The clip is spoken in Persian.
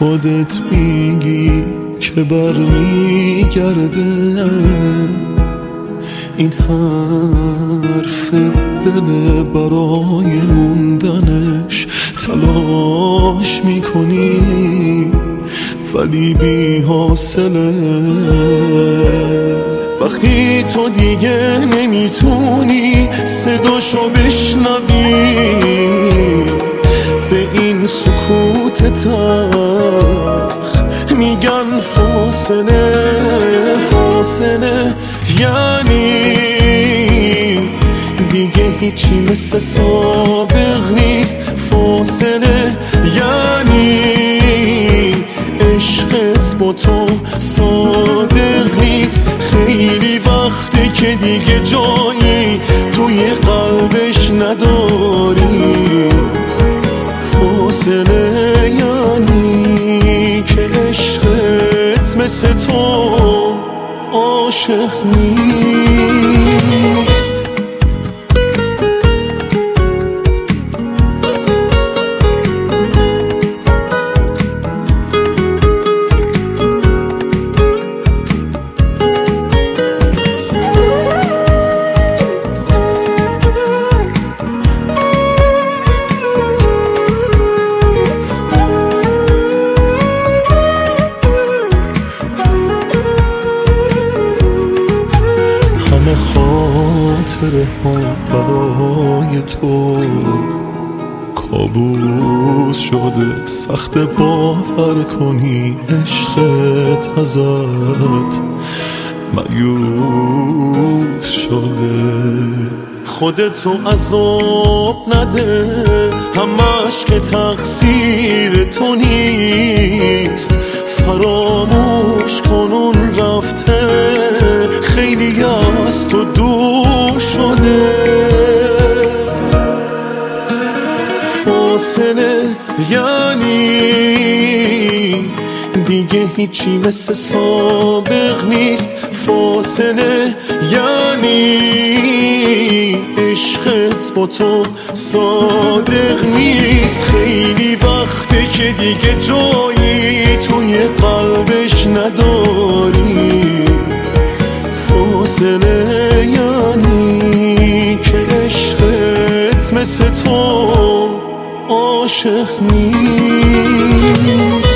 خودت میگی که برمیگرده، این حرف دل برای موندنش تلاش میکنی ولی بی حاصله. وقتی تو دیگه نمیتونی صداشو بشنوی، به این سکوت تلخ میگن فاصله. فاصله یعنی دیگه هیچی مثل سابق نیست. فاصله یعنی عشقت با تو صادق نیست. خیلی وقته که دیگه جایی توی قلبش نداری. فاصله یعنی که عشقت مثل تو عاشق نیست. خاطره ها برای تو کابوس شده، سخت باور کنی عشقت ازت مایوس شده. خودتو عذاب نده، همش که تقصیر تو نیست. فراموش کن اون رفته، خیلی از تو دور شده. فاصله یعنی دیگه هیچی مثل سابق نیست. فاصله یعنی عشقت با تو صادق نیست. خیلی وقته که دیگه جایی توی قلبش نداری. فاصله یعنی که عشقت مثل تو عاشق نیست.